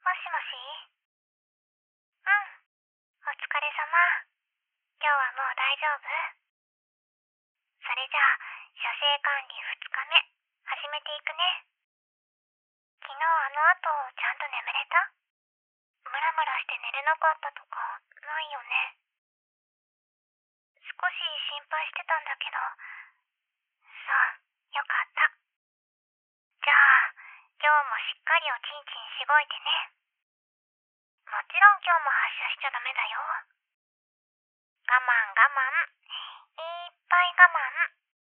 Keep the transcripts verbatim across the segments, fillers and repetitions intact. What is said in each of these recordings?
もしもし。うん、お疲れ様。今日はもう大丈夫？それじゃあ、射精管理ふつかめ、始めていくね。昨日あの後、ちゃんと眠れた？ムラムラして寝れなかったとか、ないよね。少し心配してたんだけど、そう、よかった。じゃあ、今日もしっかりおちんちんしごいてね。もちろん今日も発射しちゃダメだよ。我慢我慢、いっぱい我慢。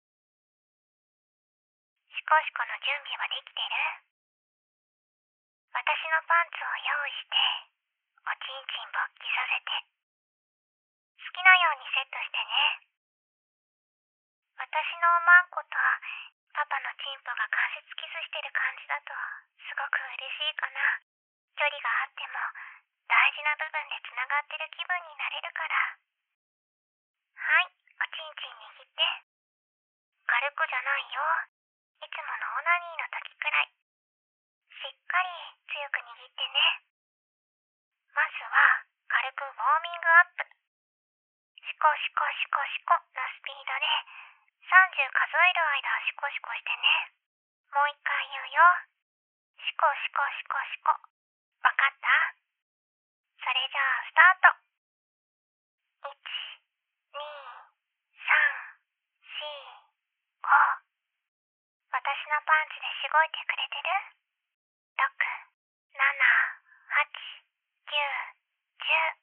シコシコの準備はできてる？私のパンツを用意して、おちんちん勃起させて。好きなようにセットしてね。私のおまんことパパのチンポが関節キスしてる感じだとすごく嬉しいかな。距離があっても大事な部分でつながってる気分になれるから。はい、おちんちん握って。軽くじゃないよ。いつものオナニーの時くらい。しっかり強く握ってね。まずは軽くウォーミングアップ。シコシコシコシコのスピードでさんじゅう数える間シコシコしてね。もう一回言うよ。シコシコシコシコ。わかった？それじゃあスタート。いち、に、さん、し、ご。私のパンチでしごいてくれてる？ろく、なな、はち、きゅう、じゅう。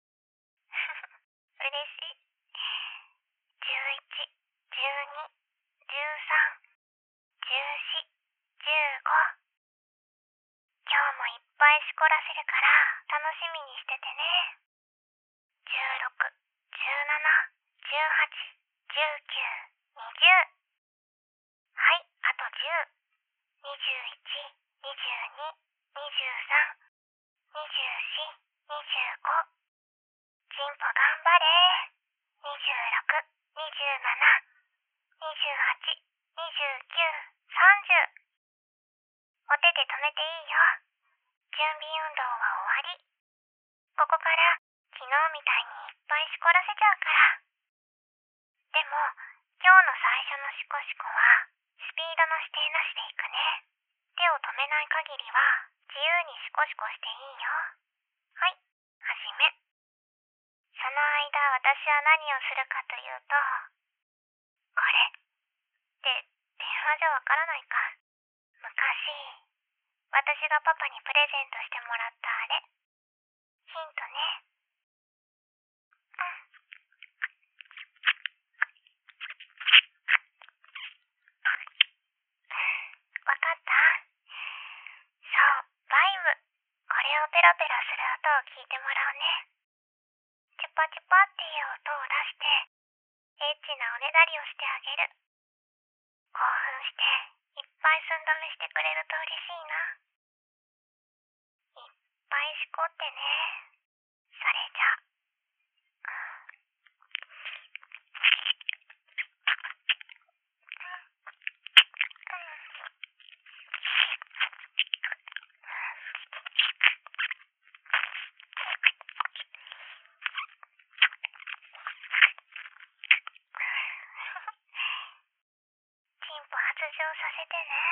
嬉しい。じゅういち、じゅうに、じゅうさん、じゅうよん、じゅうご。今日もいっぱいしこらせるから楽しみにしててね。じゅうろく、じゅうなな、じゅうはち、じゅうきゅう、にじゅう。はい、あとじゅう。にじゅういち、にじゅうに、にじゅうさん、にじゅうよん、にじゅうご。チンポ頑張れ。にじゅうろく、にじゅうなな、にじゅうはち、にじゅうきゅう、さんじゅう。お手で止めていいよ。準備運動は終わり。ここから昨日みたいにいっぱいしこらせちゃうから。でも、今日の最初のシコシコはスピードの指定なしでいくね。手を止めない限りは自由にシコシコしていいよ。はい、始め。その間私は何をするかというと、これって電話じゃわからないか。昔、私がパパにプレゼントしてもらったあれ。ヒントね。うん。わかった？そう、バイム。これをペロペロする音を聞いてもらうね。チュパチュパっていう音を出して、エッチなおねだりをしてあげる。興奮して、いっぱい寸止めしてくれると嬉しいな。いっぱいしこってね。それじゃ。チンポ発情させてね。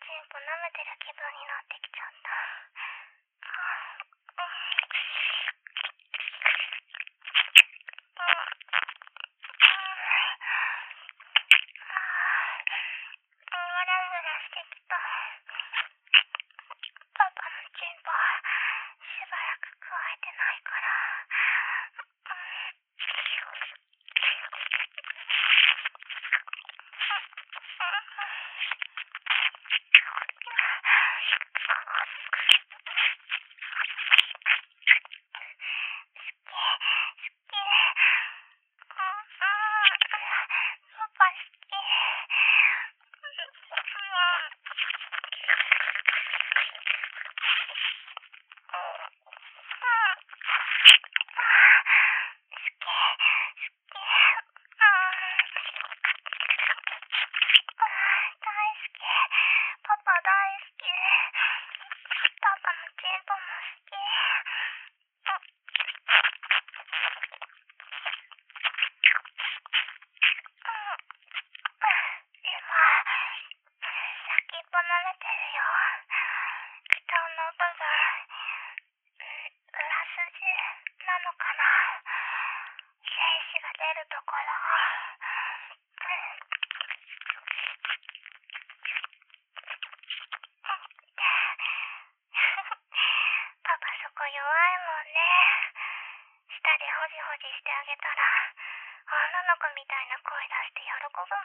チンポ舐めてる気分になってきちゃった。ムラムラしてきた。パパのチンポしばらく加えてないから。してあげたら女の子みたいな声出して喜ぶもん。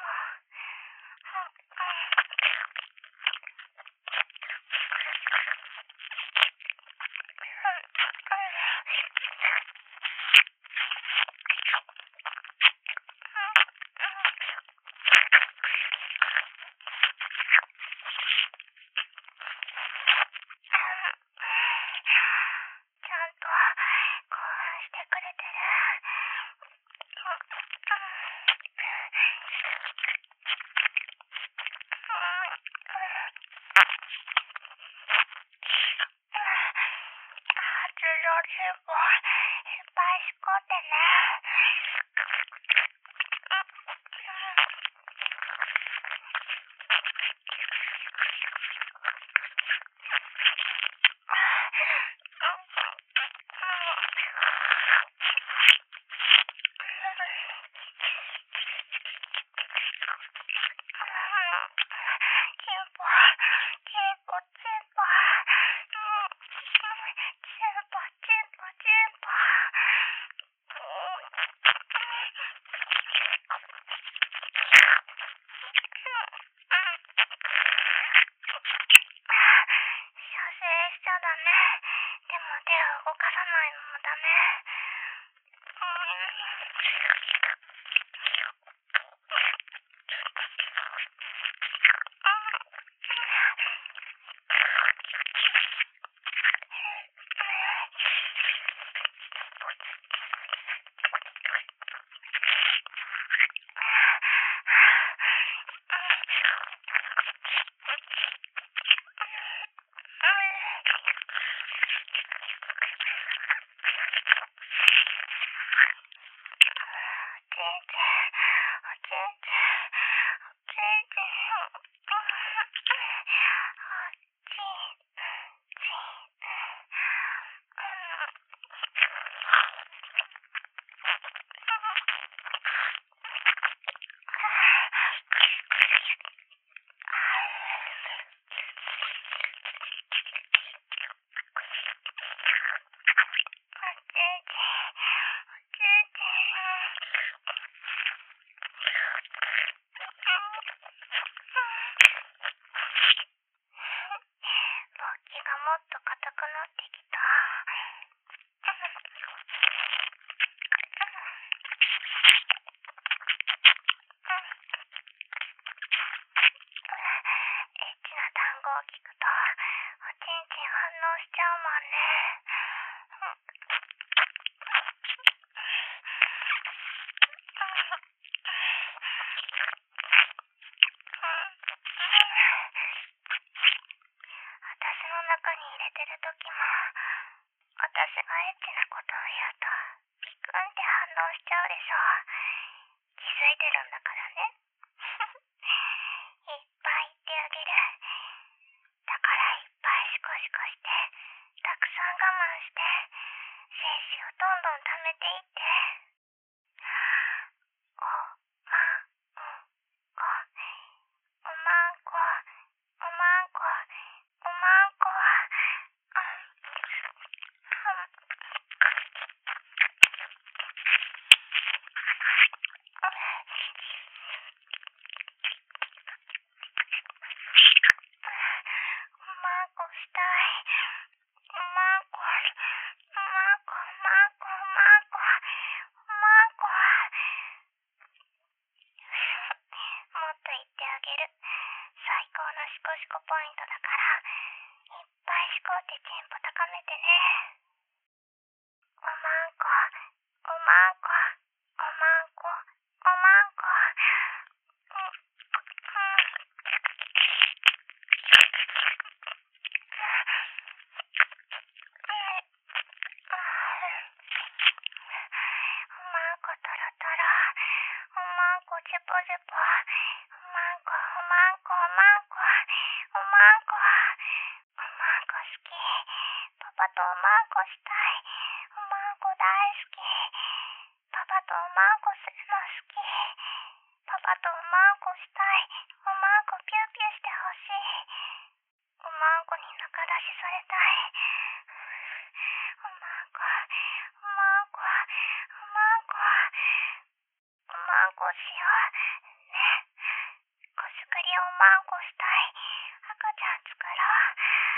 したい。おまんこ大好き。パパとおまんこするの好き。パパとおまんこしたい。おまんこピューピューしてほしい。おまんこに仲出しされたい。おまんこ、おまんこ、おまんこ、おまんこしよう。ね。こすくりおまんこしたい。赤ちゃん作ろう。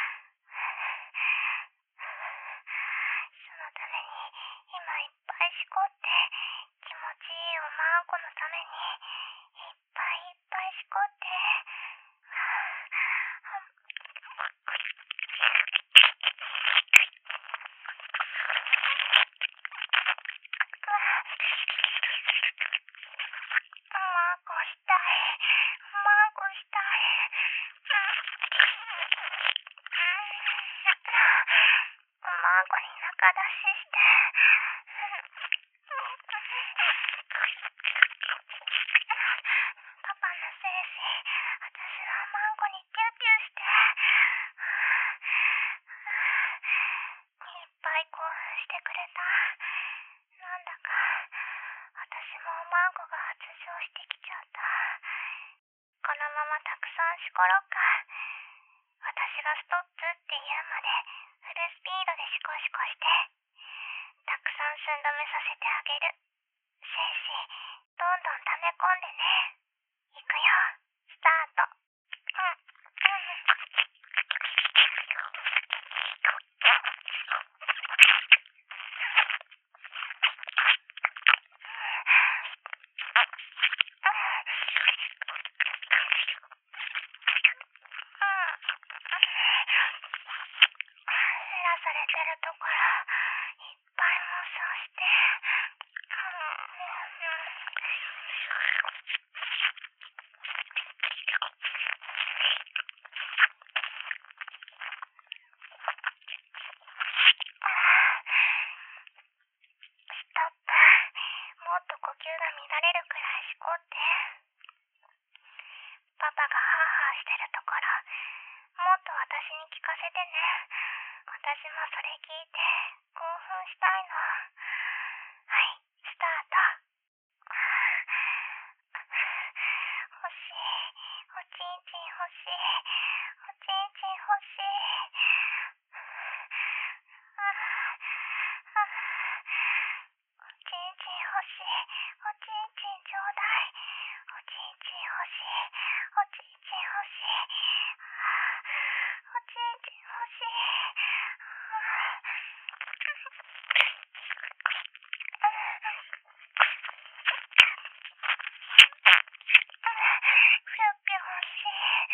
そのために今いっぱいしこって気持ちいいおまんこのためにいっぱいいっぱいしこって。おまんこしたい。おまんこしたい。おまんこに仲出しして。パパの精子、私のおまんこにピューピューして。いっぱい興奮してくれた。なんだか私もおまんこが発情してきちゃった。このままたくさんしころっか。私がストップって言うまでフルスピードでシコシコして、たくさん寸止めさせてあげる。精子どんどん溜め込んでね。いくよ、スタート。うんうん減らされてるところいっぱい妄想して。ストップ。もっと呼吸が乱れるくらいしこって。パパがハーハーしてるところもっと私に聞かせてね。私もそれ聞いて興奮したいの。はい、スタート。欲しい。おちんちん欲しい。おちんちん欲しい。ああ、おちんちん欲しい。おちんちんちょうだい。おちんちん欲しい。おちんちん欲しい。おちんちん欲しい。ぴょぴょ欲しい。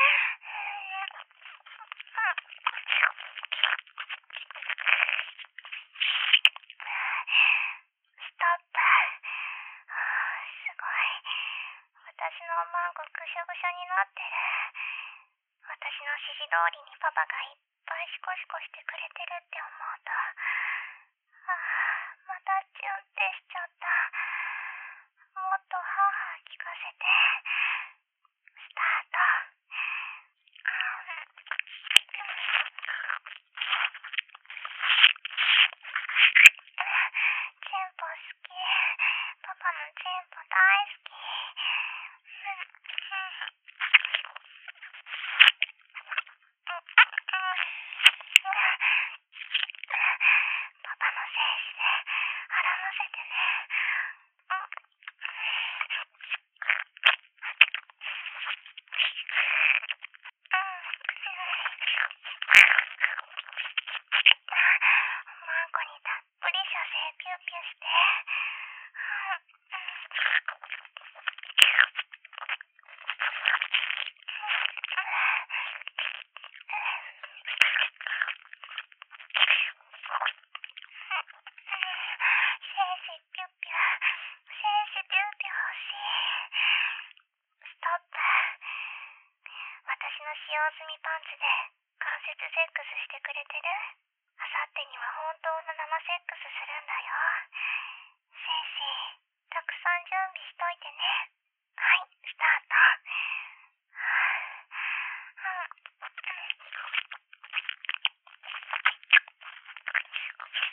ストップ。すごい。私のおまんこぐしょぐしょになってる。私の指示通りにパパがいっぱいシコシコしてくれてるって思うと、ああ、またチュンってしちゃった。もっとハーハー聞かせて。スタート。チンポ好き。パパのチンポ大好き。パパの精子で腹乗せてね。おまんこにたっぷり射精ピューピューして。精子ピューピュー。精子ピューピュー欲しい。ストップ。私の使用済みパンツで関節セックスしてくれてる？あさってには本当の生セックスするんだよ。精子たくさん準備しといてね。はい、スタート。うん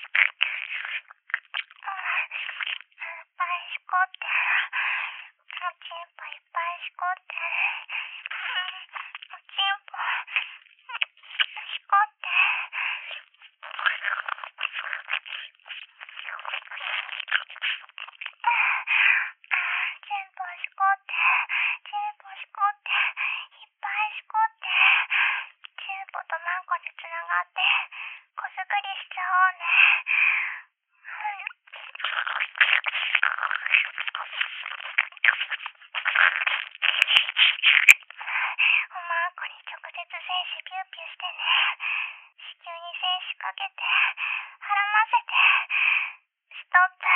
精子ピューピューしてね。子宮に精子かけて、絡ませて、ストップ。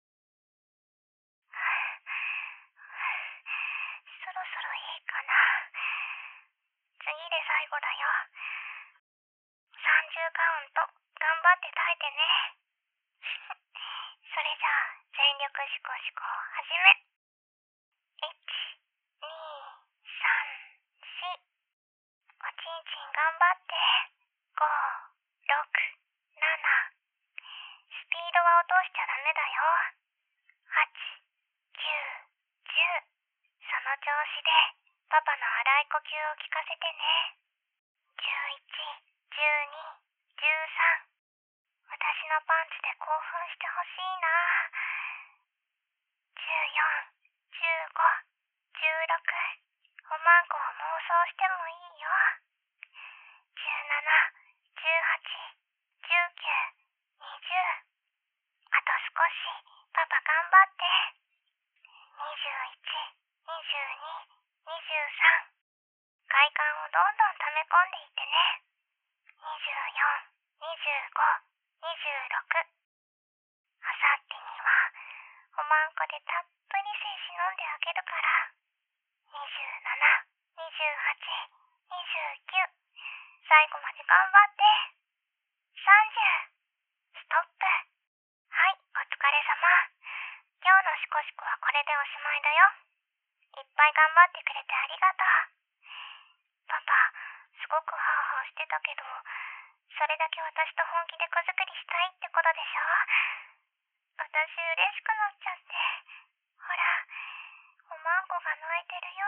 そろそろいいかな。次で最後だよ。さんじゅうカウント、頑張って耐えてね。それじゃあ、全力シコシコ、始め。いち、に、さん、よん。おちんちん頑張って。ご、ろく、なな。スピードは落としちゃダメだよ。はち、きゅう、じゅう。その調子で、パパの荒い呼吸を聞かせてね。じゅういち、じゅうに、じゅうさん。私のパンチで興奮してほしいな。じゅうよん、じゅうご、じゅうろく。おまんこを妄想してもいいよ。じゅうなな、じゅうはち、じゅうきゅう、にじゅう。あと少し、パパ頑張って。にじゅういち、にじゅうに、にじゅうさん。快感をどんどん溜め込んでいってね。にじゅうよん、にじゅうご、にじゅうろく。あさってには、おまんこでたっぷり精子飲んであげるから。にじゅうなな、にじゅうはち、にじゅうきゅう。最後まで頑張って。さんじゅう。ストップ。はい、お疲れ様。今日のシコシコはこれでおしまいだよ。いっぱい頑張ってくれてありがとう。パパ、すごくハーハーしてたけど、それだけ私と本気で子作りしたいってことでしょ？私嬉しくなっちゃって。ほら、おまんこが泣いてるよ。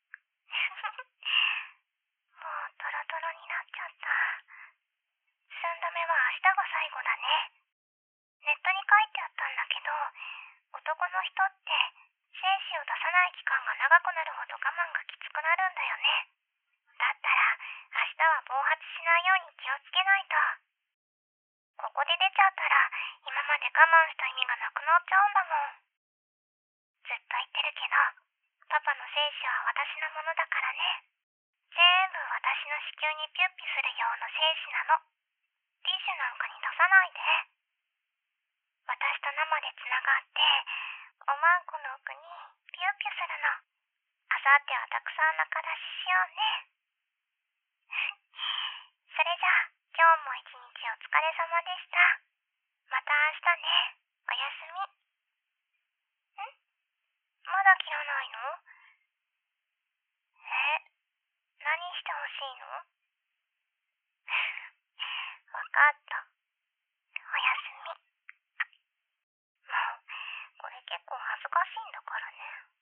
もうトロトロになっちゃった。寸止めは明日が最後だね。ネットに書いてあったんだけど、男の人って精子を出さない期間が長くなるほど我慢がきつくなるんだよね。だったら明日は暴発しないように気をつけないと。ここで出ちゃったら今まで我慢した意味がなくなっちゃうんだもん。ずっと言ってるけど、パパの精子は私のものだからね。全部私の子宮にピュッピする用の精子なの。ティッシュなんかに出さないで。私と生でつながって、おまんこの奥にピュッピュするの。あさってはたくさん仲出ししようね。それじゃあ、今日も一日お疲れ様でした。また明日ね。おやすみ。ん？まだ切らないの？え、何してほしいの？わかった。おやすみ。もう、これ結構恥ずかしいんだからね。